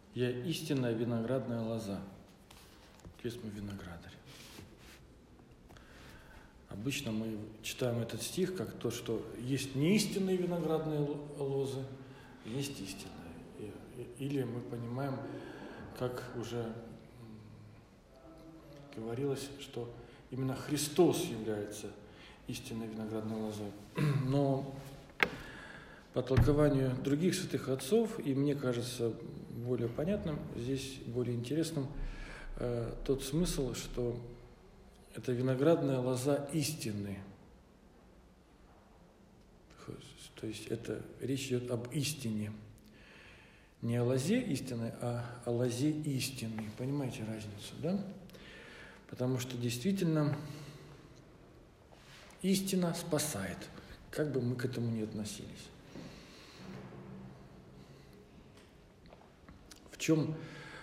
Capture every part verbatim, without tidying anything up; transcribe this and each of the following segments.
Я истинная виноградная лоза. Есть мы виноградарь. Обычно мы читаем этот стих как то, что есть неистинные виноградные лозы, есть истинные. Или мы понимаем, как уже говорилось, что именно Христос является истинной виноградной лозой. Но по толкованию других святых отцов, и мне кажется более понятным, здесь более интересным, э, тот смысл, что это виноградная лоза истины. То есть это речь идет об истине. Не о лозе истины, а о лозе истины. Понимаете разницу, да? Потому что действительно истина спасает, как бы мы к этому ни относились. В чем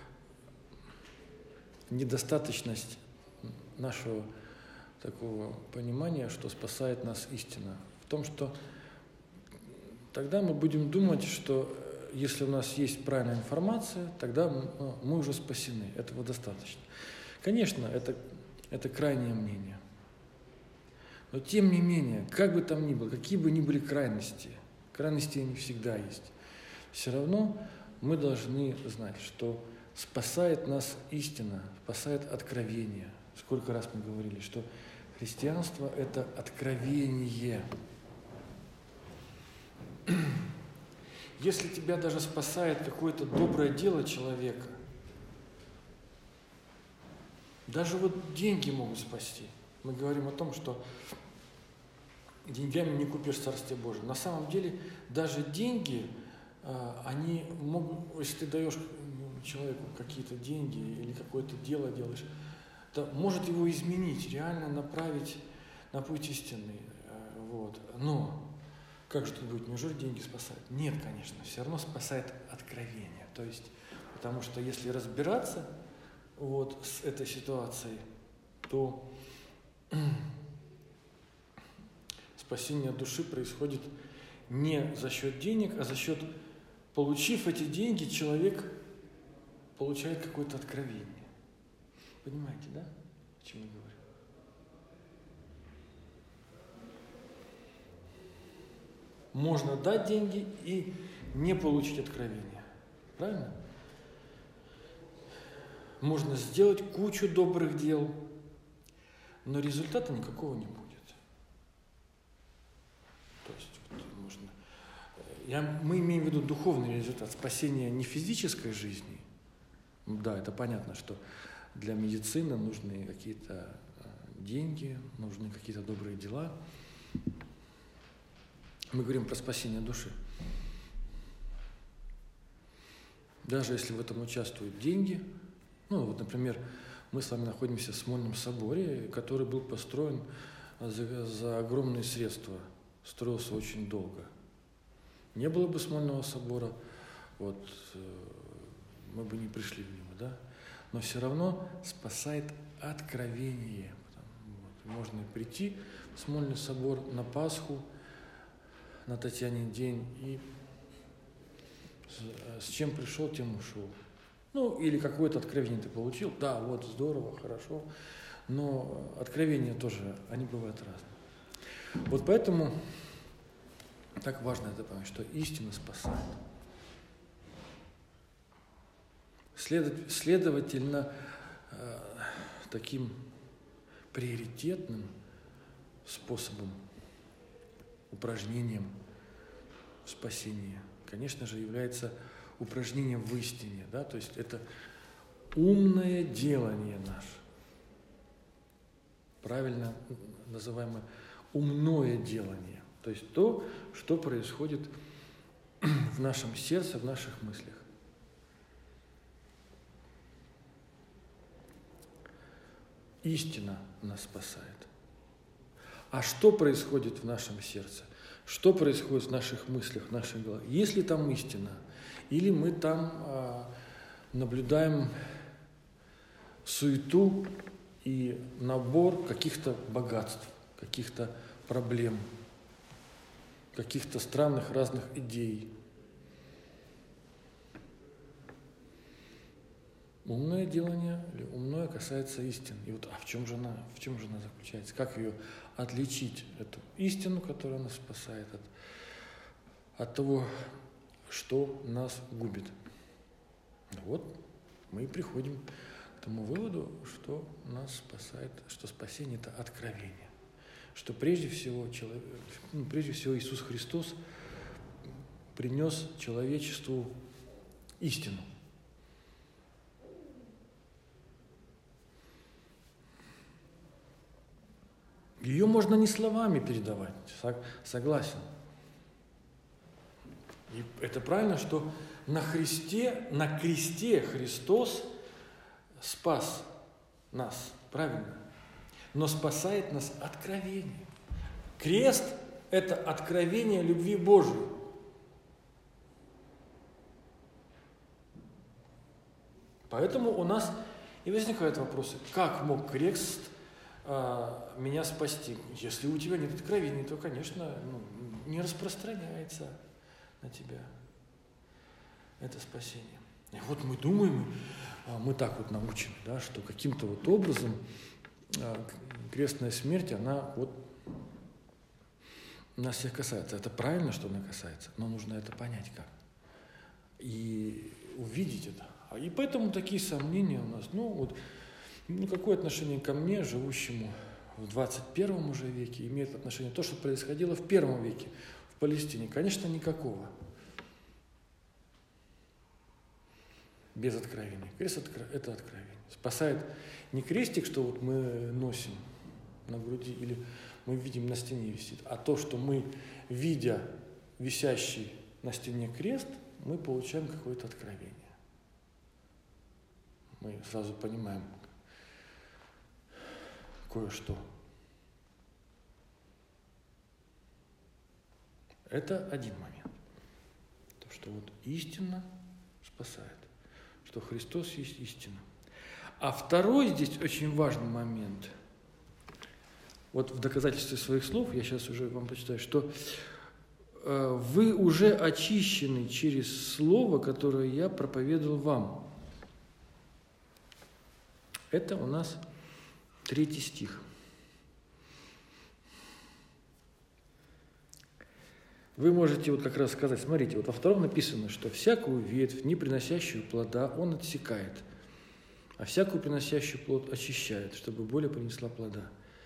недостаточность нашего такого понимания, что спасает нас истина? В том, что тогда мы будем думать, что если у нас есть правильная информация, тогда мы уже спасены, этого достаточно. Конечно, это, это крайнее мнение. Но тем не менее, как бы там ни было, какие бы ни были крайности, крайности они всегда есть, все равно мы должны знать, что спасает нас истина, спасает откровение. Сколько раз мы говорили, что христианство – это откровение. Если тебя даже спасает какое-то доброе дело человека, даже вот деньги могут спасти. Мы говорим о том, что деньгами не купишь Царствие Божие. На самом деле даже деньги, они могут, если ты даешь человеку какие-то деньги или какое-то дело делаешь, то может его изменить, реально направить на путь истинный. Вот. Но как же тут будет? Неужели деньги спасают? Нет, конечно, все равно спасает откровение. То есть, потому что если разбираться вот с этой ситуацией, то спасение души происходит не за счет денег, а за счет, получив эти деньги, человек получает какое-то откровение. Понимаете, да, о чем я говорю? Можно дать деньги и не получить откровение. Правильно? Можно сделать кучу добрых дел, но результата никакого не будет. То есть вот, можно... Я, мы имеем в виду духовный результат, спасения не физической жизни. Да, это понятно, что для медицины нужны какие-то деньги, нужны какие-то добрые дела. Мы говорим про спасение души. Даже если в этом участвуют деньги, ну вот, например, мы с вами находимся в Смольном соборе, который был построен за, за огромные средства, строился очень долго. Не было бы Смольного собора, вот, мы бы не пришли в него, да? Но все равно спасает откровение. Вот, можно прийти в Смольный собор на Пасху, на Татьянин день, и с, с чем пришел, тем ушел. Ну, или какое-то откровение ты получил, да, вот, здорово, хорошо, но откровения тоже, они бывают разные. Вот поэтому так важно это понять, что истина спасает. След, следовательно, э, таким приоритетным способом, упражнением спасения, конечно же, является упражнение в истине, да, то есть это умное делание наше, правильно называемое умное делание, то есть то, что происходит в нашем сердце, в наших мыслях. Истина нас спасает. А что происходит в нашем сердце? Что происходит в наших мыслях, в нашей голове? Есть ли там истина? Или мы там а, наблюдаем суету и набор каких-то богатств, каких-то проблем, каких-то странных разных идей? умное делание или умное касается истины. И вот а в чем же она, в чем же она заключается? Как ее отличить, эту истину, которая нас спасает от, от того, что нас губит? Вот мы и приходим к тому выводу, что нас спасает, что спасение – это откровение. Что прежде всего, человек, ну, прежде всего Иисус Христос принес человечеству истину. Ее можно не словами передавать, согласен. И это правильно, что на Христе, на кресте Христос спас нас, правильно? Но спасает нас откровение. Крест – это откровение любви Божией. Поэтому у нас и возникают вопросы, как мог крест а, меня спасти? Если у тебя нет откровения, то, конечно, ну, не распространяется на тебя это спасение. И вот мы думаем, мы так вот научены, да, что каким-то вот образом крестная смерть, она вот нас всех касается. Это правильно, что она касается, но нужно это понять как. И увидеть это. И поэтому такие сомнения у нас. Ну, вот, ну, какое отношение ко мне, живущему в двадцать первом уже веке, имеет отношение то, что происходило в первом веке в Палестине? Конечно, никакого. Без откровения. Крест – это откровение. Спасает не крестик, что вот мы носим на груди или мы видим на стене висит, а то, что мы, видя висящий на стене крест, мы получаем какое-то откровение. Мы сразу понимаем кое-что. Это один момент. То, что вот истина спасает, что Христос есть истина. А второй здесь очень важный момент. Вот в доказательстве своих слов, я сейчас уже вам прочитаю, что э, вы уже очищены через слово, которое я проповедовал вам. Это у нас третий стих. Вы можете вот как раз сказать, смотрите, вот во втором написано, что всякую ветвь, не приносящую плода, он отсекает, а всякую приносящую плод очищает, чтобы более принесла плода.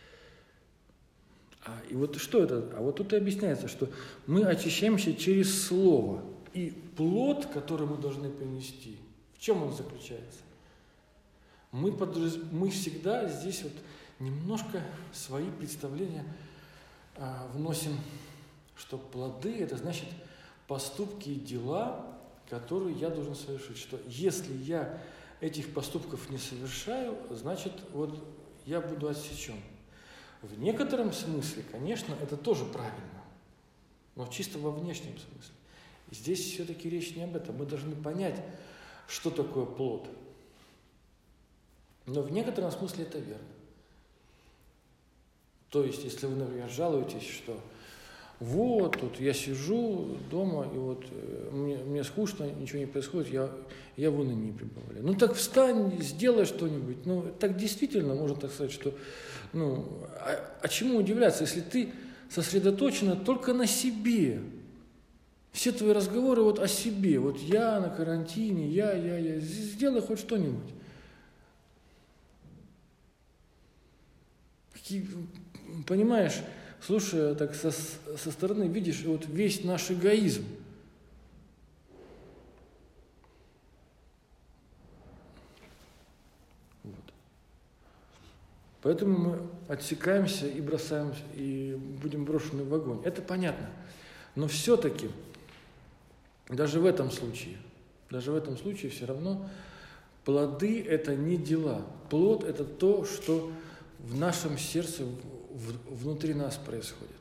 А, и вот что это? А вот тут и объясняется, что мы очищаемся через слово. И плод, который мы должны принести, в чем он заключается? Мы, подраз... мы всегда здесь вот немножко свои представления а, вносим, что плоды – это значит поступки и дела, которые я должен совершить. Что если я этих поступков не совершаю, значит, вот я буду отсечен. В некотором смысле, конечно, это тоже правильно, но чисто во внешнем смысле. И здесь все-таки речь не об этом. Мы должны понять, что такое плод. Но в некотором смысле это верно. То есть, если вы, например, жалуетесь, что вот, тут я сижу дома, и вот мне, мне скучно, ничего не происходит, я, я в унынии пребываю. Ну так встань, сделай что-нибудь. Ну так действительно, можно так сказать, что, ну, а, а чему удивляться, если ты сосредоточена только на себе? Все твои разговоры вот о себе, вот я на карантине, я, я, я, сделай хоть что-нибудь. Понимаешь, слушай, так со, со стороны видишь вот весь наш эгоизм. Вот. Поэтому мы отсекаемся и бросаемся, и будем брошены в огонь. Это понятно. Но все-таки, даже в этом случае, даже в этом случае все равно плоды – это не дела. Плод – это то, что в нашем сердце, внутри нас происходит.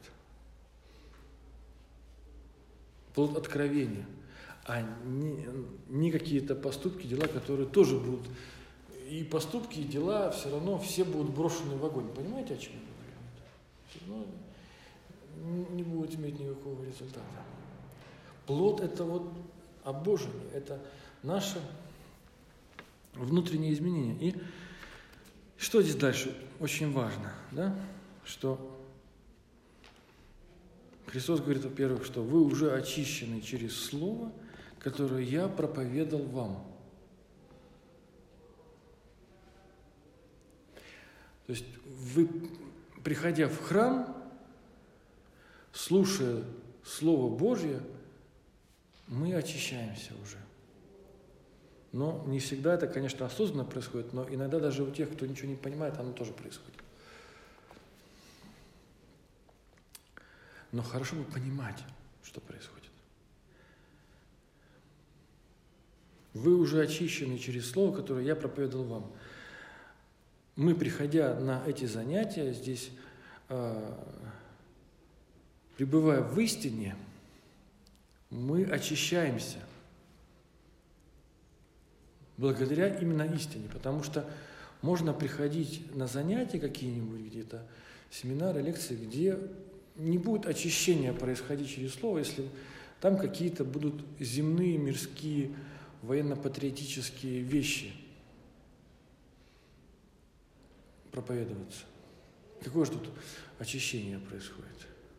Плод откровения, а не, не какие-то поступки, дела, которые тоже будут. И поступки, и дела все равно все будут брошены в огонь. Понимаете, о чем я говорю? Все равно не будет иметь никакого результата. Плод – это вот обожение, это наше внутренние изменения. И что здесь дальше очень важно, да? Что Христос говорит, во-первых, что вы уже очищены через Слово, которое я проповедал вам. То есть вы, приходя в храм, слушая Слово Божье, мы очищаемся уже. Но не всегда это, конечно, осознанно происходит, но иногда даже у тех, кто ничего не понимает, оно тоже происходит. Но хорошо бы понимать, что происходит. Вы уже очищены через Слово, которое я проповедовал вам. Мы, приходя на эти занятия, здесь, э, пребывая в истине, мы очищаемся благодаря именно истине, потому что можно приходить на занятия какие-нибудь где-то, семинары, лекции, где не будет очищения происходить через Слово, если там какие-то будут земные, мирские, военно-патриотические вещи проповедоваться. Какое же тут очищение происходит?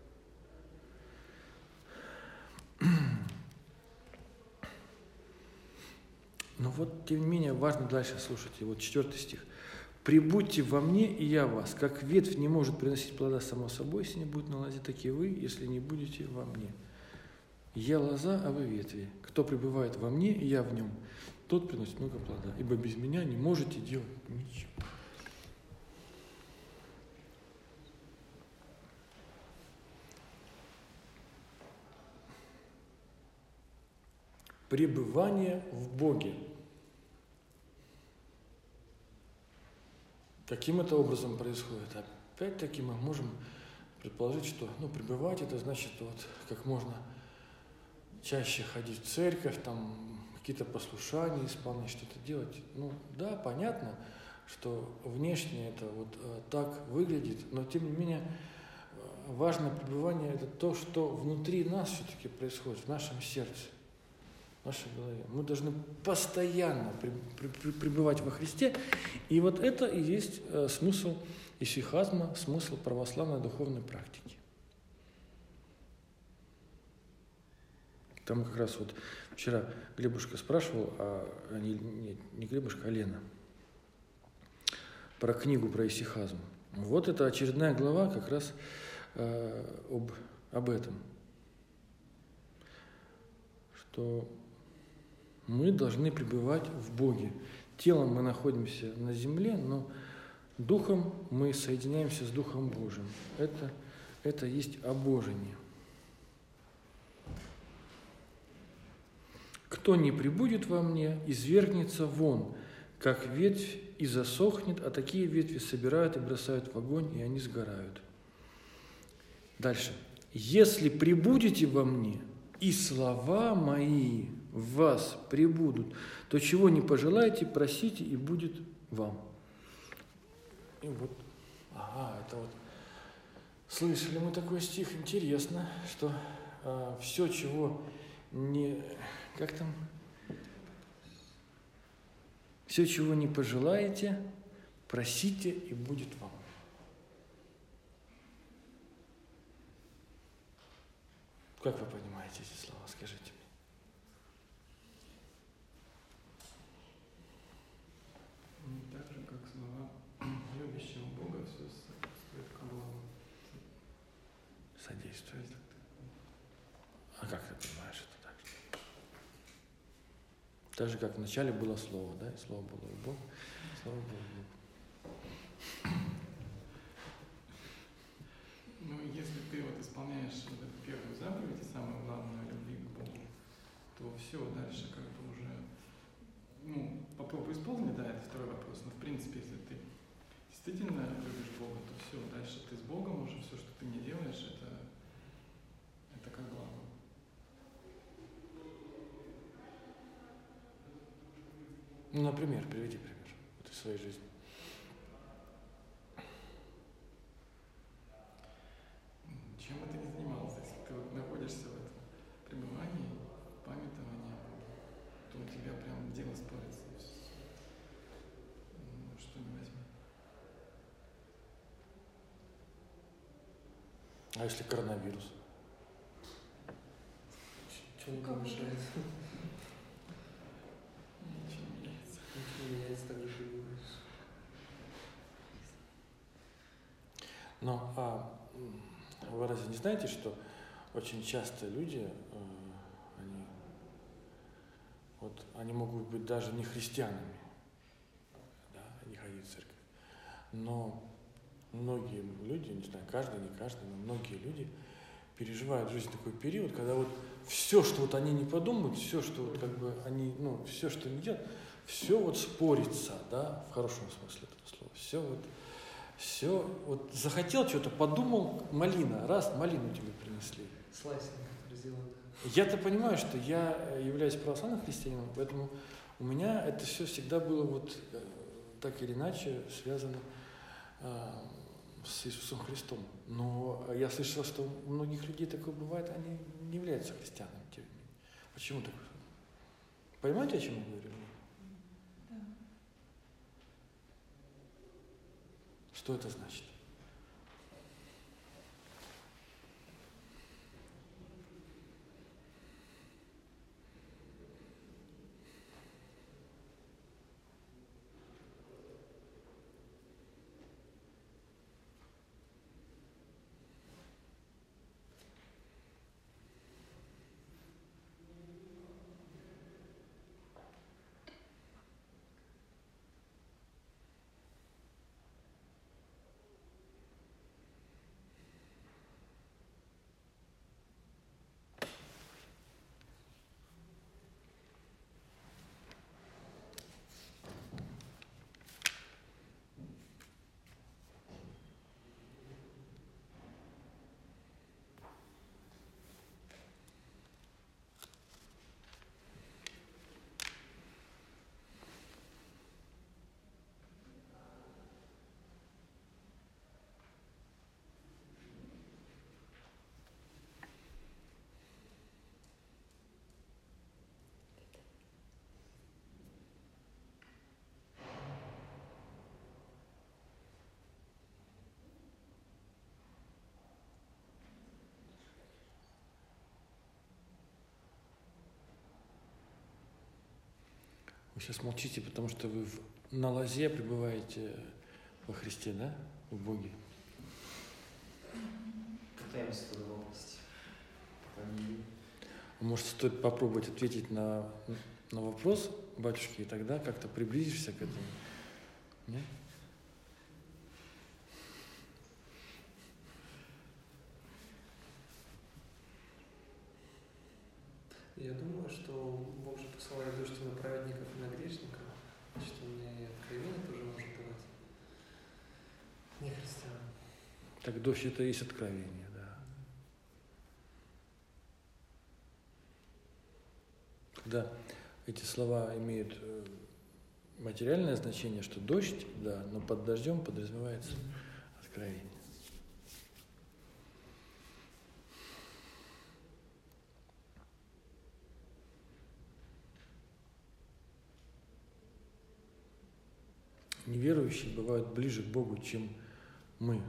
Но вот, тем не менее, важно дальше слушать. И вот четвертый стих. «Прибудьте во мне, и я вас, как ветвь не может приносить плода само собой, если не будет на лозе, так и вы, если не будете во мне. Я лоза, а вы ветви. Кто пребывает во мне, и я в нем, тот приносит много плода, ибо без меня не можете делать ничего». Пребывание в Боге. Каким это образом происходит? Опять-таки мы можем предположить, что ну, пребывать это значит вот, как можно чаще ходить в церковь, там какие-то послушания исполнять, что-то делать. Ну да, понятно, что внешне это вот так выглядит, но тем не менее важное пребывание это то, что внутри нас все-таки происходит, в нашем сердце. В нашей голове. Мы должны постоянно пребывать во Христе. И вот это и есть э, смысл исихазма, смысл православной духовной практики. Там как раз вот вчера Глебушка спрашивал, а не, не, не Глебушка, а Лена, про книгу про исихазм. Вот это очередная глава как раз э, об, об этом. Что мы должны пребывать в Боге. Телом мы находимся на земле, но духом мы соединяемся с Духом Божиим. Это, это есть обожение. «Кто не пребудет во мне, извергнется вон, как ветвь, и засохнет, а такие ветви собирают и бросают в огонь, и они сгорают». Дальше. «Если пребудете во мне, и слова мои в вас пребудут, то чего не пожелаете, просите, и будет вам». И вот, ага, это вот, слышали мы такой стих, интересно, что а, все, чего не, как там, все, чего не пожелаете, просите, и будет вам. Как вы понимаете эти слова, скажите мне? Так же, как слова любящего Бога, все содействует ко благу. Содействует. А как ты понимаешь это так? Так же, как вначале было слово, да? И слово было у Бога, слово было у Бога. Ну, если ты вот исполняешь вот эту первую заповедь, самую главную, любви к Богу, то все, дальше как бы уже, ну, попробуй исполнить, да, это второй вопрос, но в принципе, если ты действительно любишь Бога, то все, дальше ты с Богом уже, все, что ты не делаешь, это, это как благо. Ну, например, приведи пример вот из своей жизни. Чем бы ты ни занимался, если ты вот находишься в этом пребывании, памятовании, то у тебя прям дело спорится. А если коронавирус? Что не помешает? Ничего не меняется. Ничего не меняется, так же живешь. Ну, а вы разве не знаете, что очень часто люди, э, они, вот, они могут быть даже не христианами, да, не ходить в церковь, но многие люди, не знаю, каждый, не каждый, но многие люди переживают в жизни такой период, когда вот все, что вот они не подумают, все, что вот как бы они, ну, все, что они делают, все вот спорится, да, в хорошем смысле этого слова, все вот, все, вот захотел что-то, подумал, малина, раз, малину тебе принесли. Слайсинг, который сделан. Я-то понимаю, что я являюсь православным христианином, поэтому у меня это все всегда было вот так или иначе связано э, с Иисусом Христом. Но я слышал, что у многих людей такое бывает, они не являются христианами. Тем не менее. Почему так? Понимаете, о чем я говорю? Да. Что это значит? Вы сейчас молчите, потому что вы в, на лозе пребываете во Христе, да? В Боге. Пытаемся в этой области. Может, стоит попробовать ответить на, на вопрос батюшки, и тогда как-то приблизишься к этому? Нет? Я думаю, что Бог же посылает дождь на праведников и на грешников. Значит, он мне и откровение тоже может давать. Не христиан. Так дождь это и есть откровение, да. Когда эти слова имеют материальное значение, что дождь, да, но под дождем подразумевается откровение. Неверующие бывают ближе к Богу, чем мы.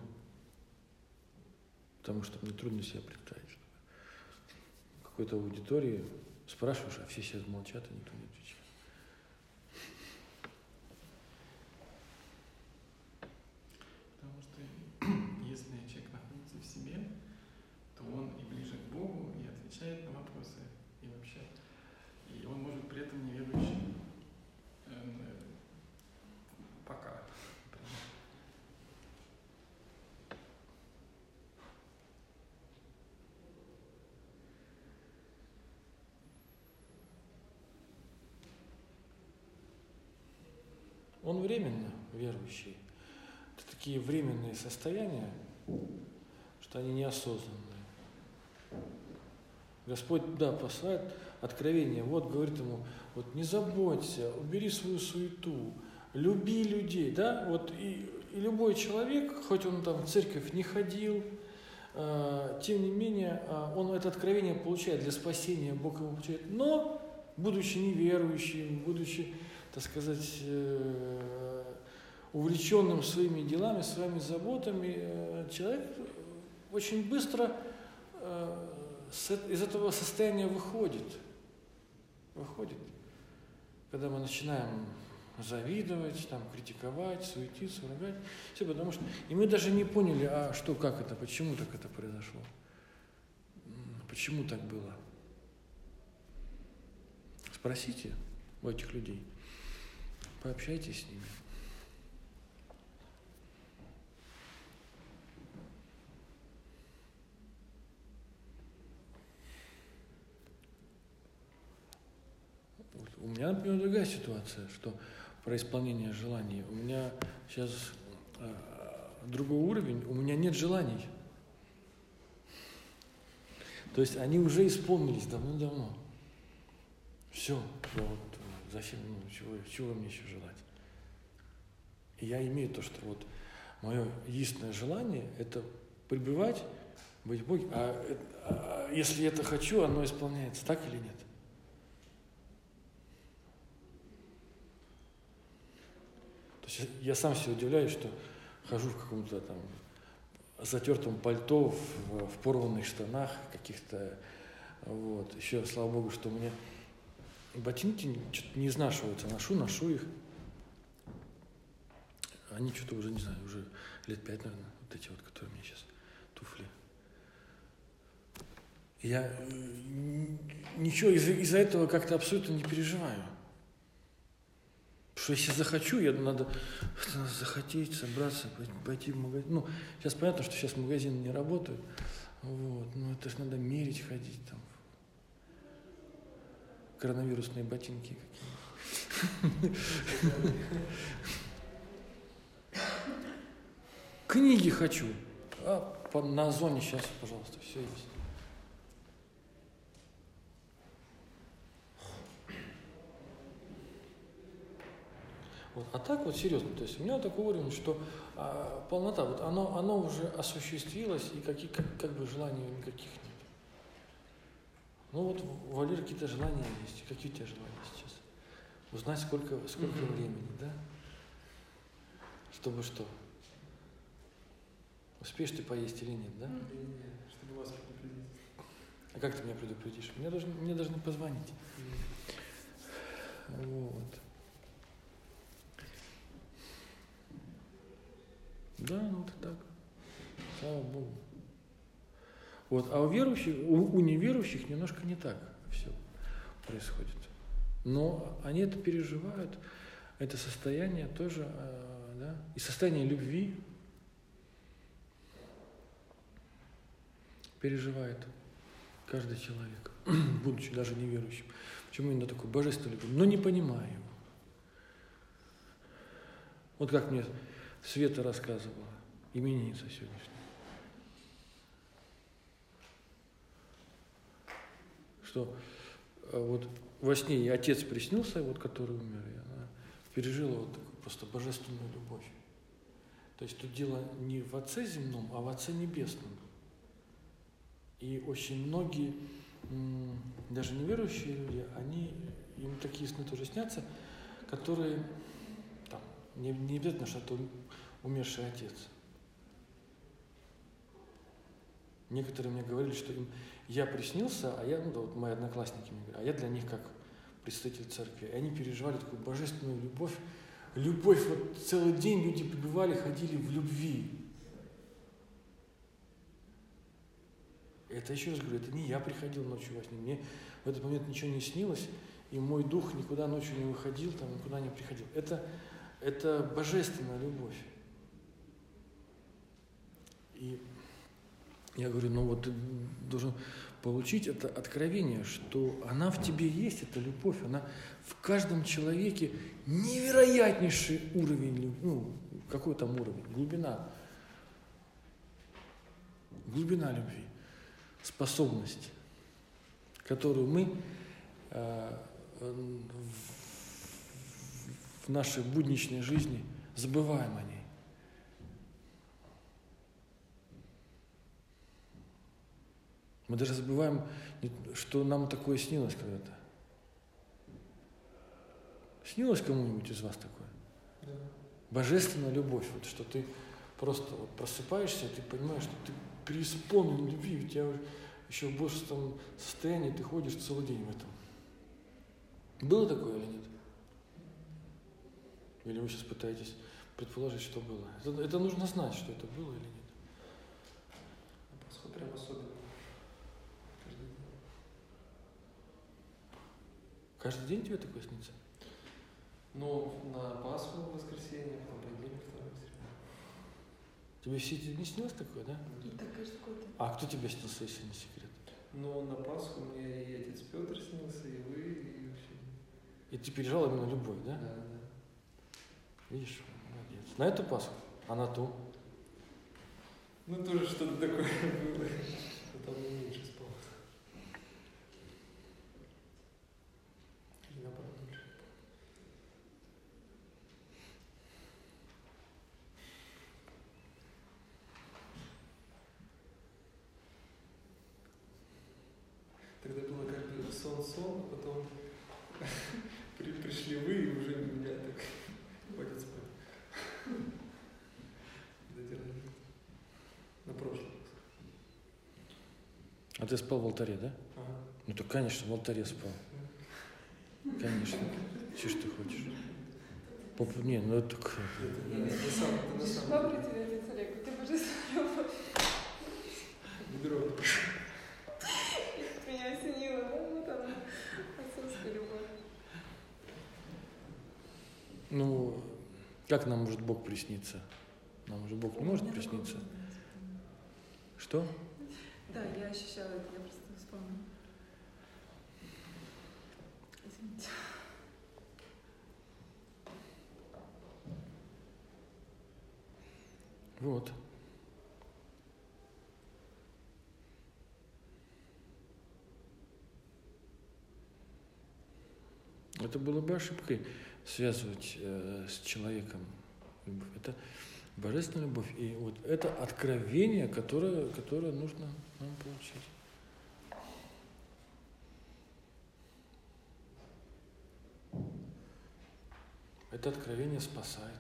Потому что мне трудно себе представить, что в какой-то аудитории спрашиваешь, а все сейчас молчат, и никто не отвечает. Потому что если человек находится в себе, то он и ближе к Богу, и отвечает на вопросы, и вообще. И он может при этом неверующим э, пока. Он временно верующий. Это такие временные состояния, что они неосознанные. Господь, да, посылает откровение. Вот говорит ему, вот не заботься, убери свою суету, люби людей, да, вот и, и любой человек, хоть он там в церковь не ходил, э, тем не менее, э, он это откровение получает для спасения, Бог его получает, но, будучи неверующим, будучи, так сказать, э, увлеченным своими делами, своими заботами, э, человек очень быстро э, с, из этого состояния выходит. Выходит. Когда мы начинаем завидовать, там, критиковать, суетиться, ругать. Все потому что... И мы даже не поняли, а что, как это, почему так это произошло. Почему так было. Спросите у этих людей. Пообщайтесь с ними. Вот. У меня, например, другая ситуация, что про исполнение желаний. У меня сейчас э, другой уровень, у меня нет желаний. То есть они уже исполнились давно-давно. Все, я вот зачем, ну, чего, чего мне еще желать? И я имею то, что вот мое единственное желание – это пребывать, быть Богом. А, а если это хочу, оно исполняется, так или нет? То есть я сам себе удивляюсь, что хожу в каком-то там затертом пальто, в, в порванных штанах каких-то, вот. Еще, слава Богу, что у меня ботинки что-то не изнашиваются, ношу, ношу их. Они что-то уже, не знаю, уже лет пять, наверное, вот эти вот, которые у меня сейчас, туфли. Я ничего из-за, из-за этого как-то абсолютно не переживаю. Потому что если захочу, я надо захотеть, собраться, пойти в магазин. Ну, сейчас понятно, что сейчас магазины не работают. Вот, но это же надо мерить, ходить там. Коронавирусные ботинки какие-то. Книги хочу. А на Озоне сейчас, пожалуйста, все есть. Вот. А так вот серьезно, то есть у меня такой уровень, что а, полнота, вот оно, оно уже осуществилось, и какие, как, как бы желаний никаких нет. Ну вот у Валеры какие-то желания есть. Какие у тебя желания сейчас? Узнать, сколько, сколько mm-hmm. времени, да? Чтобы что? Успеешь ты поесть или нет, да? Mm-hmm. Чтобы вас предупредить. А как ты меня предупредишь? Мне должны, мне должны позвонить. Mm-hmm. Вот. Да, ну вот так. Слава Богу. Вот, а у верующих, у, у неверующих немножко не так все происходит. Но они это переживают, это состояние тоже, э, да, и состояние любви переживает каждый человек, будучи даже неверующим. Почему именно такой божественный любовь? Но не понимаю его. Вот как мне Света рассказывала, именинница сегодняшняя. Что вот во сне ей отец приснился, вот, который умер, и она пережила вот такую просто божественную любовь. То есть тут дело не в Отце земном, а в Отце небесном. И очень многие, даже неверующие люди, они, им такие сны тоже снятся, которые, там, не, не обязательно, что это умерший отец. Некоторые мне говорили, что им я приснился, а я, ну да, вот мои одноклассники мне говорят, а я для них как представитель церкви. И они переживали такую божественную любовь. Любовь, вот целый день люди пребывали, ходили в любви. Это, еще раз говорю, это не я приходил ночью во сне, мне в этот момент ничего не снилось, и мой дух никуда ночью не выходил, там, никуда не приходил. Это, это божественная любовь. И я говорю, ну вот ты должен получить это откровение, что она в тебе есть, эта любовь, она в каждом человеке невероятнейший уровень, ну, какой там уровень, глубина, глубина любви, способность, которую мы э, в, в нашей будничной жизни забываем о ней. Мы даже забываем, что нам такое снилось когда-то. Снилось кому-нибудь из вас такое? Да. Божественная любовь, вот, что ты просто вот просыпаешься, и ты понимаешь, что ты преисполнен любви, у тебя еще в божественном состоянии, ты ходишь целый день в этом. Было такое или нет? Или вы сейчас пытаетесь предположить, что было? Это, это нужно знать, что это было или нет. А Пасха прям особенно. Каждый день. Каждый день тебе такое снится? Ну, на Пасху, в воскресенье, потом понедельник, вторник, среда. Тебе все эти дни снилось такое, да? И так каждый год. А кто тебе снился, если не секрет? Ну, на Пасху мне и отец Петр снился, и вы, и вообще. И ты переживал именно любовь, да? Да, да. Видишь, молодец. На эту Пасху, а на ту? Ну, тоже что-то такое было. Но там меньше спал. Или наоборот, больше. Тогда было как бы сон-сон, а потом при, пришли вы и уже меня так хватит спать. Додирали. На прошлом. А ты спал в алтаре, да? Ага. Ну так, конечно, в алтаре спал. Конечно. Че ж ты хочешь? Поп... Не, ну это так... Это не, это сам, это на самом Добрый деле. тебе отец Олег, ты божественная любовь. Ведро. Меня осенило, да? Ну там отцовская любовь. Ну, как нам может Бог присниться? Нам же Бог не может присниться. Что? Да, я ощущала это, я просто вспомнила. Извините. Вот. Это было бы ошибкой связывать э, с человеком любовь. Это божественная любовь. И вот это откровение, которое, которое нужно нам получить. Это откровение спасает.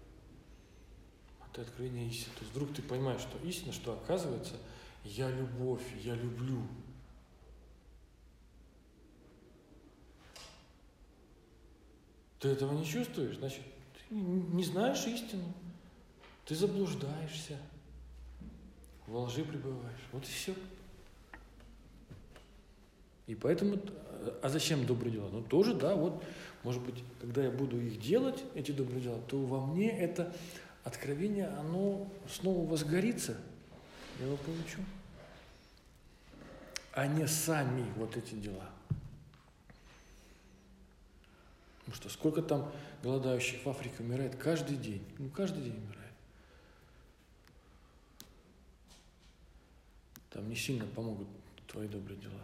Это откровение истины. То есть вдруг ты понимаешь, что истина, что оказывается, я любовь, я люблю. Ты этого не чувствуешь, значит, ты не знаешь истину. Ты заблуждаешься, во лжи пребываешь. Вот и все. И поэтому, а зачем добрые дела? Ну тоже, да, вот, может быть, когда я буду их делать, эти добрые дела, то во мне это откровение, оно снова возгорится, я его получу. А не сами вот эти дела. Потому что сколько там голодающих в Африке умирает каждый день. Ну, каждый день умирает. Там не сильно помогут твои добрые дела.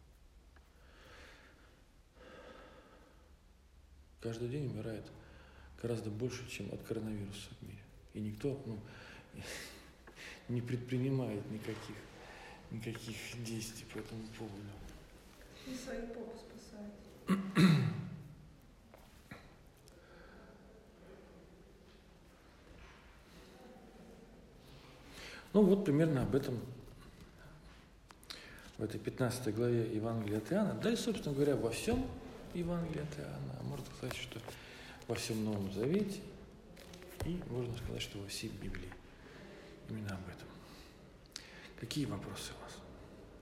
Каждый день умирает гораздо больше, чем от коронавируса в мире. И никто ну, не предпринимает никаких, никаких действий по этому поводу. И свои попы спасают. Ну вот примерно об этом в этой пятнадцатой главе Евангелия от Иоанна. Да и, собственно говоря, во всем Евангелии от Иоанна. А можно сказать, что во всем Новом Завете. И можно сказать, что во всей Библии. Именно об этом. Какие вопросы у вас?